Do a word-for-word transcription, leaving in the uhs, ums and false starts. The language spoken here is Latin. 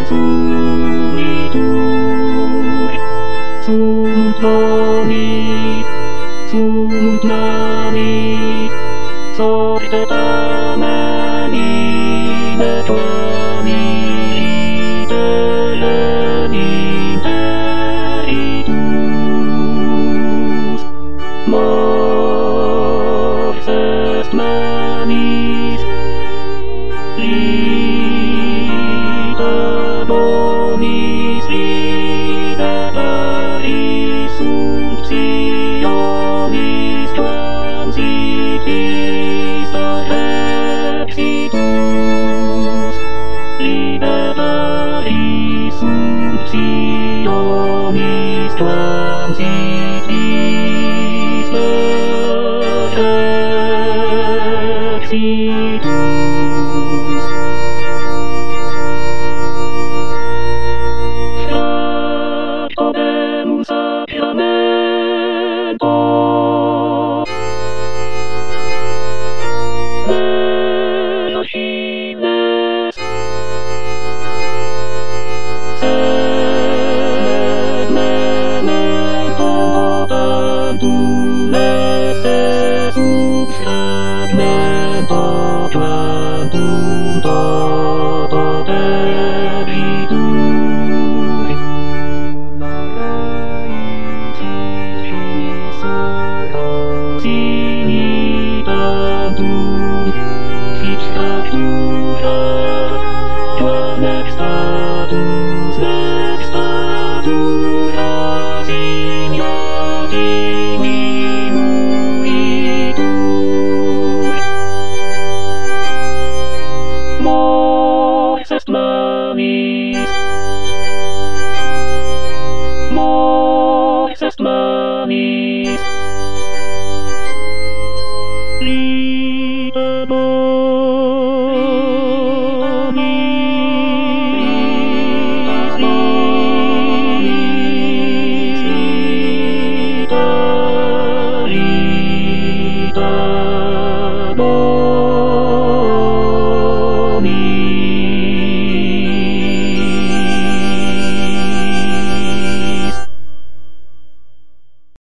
Sunt nami, sunt nami, sorte tamani, metuami, deleni, deritus, mors est manis, lita donis, lita daris, sunt Sionis transitis exitus, libertaris sunt Sionis transitis exitus. Fractomemus sacramento, Velocimes, sed memento tantum esse sub fragmento quantum toto peritur. Sini tantum, hic fractura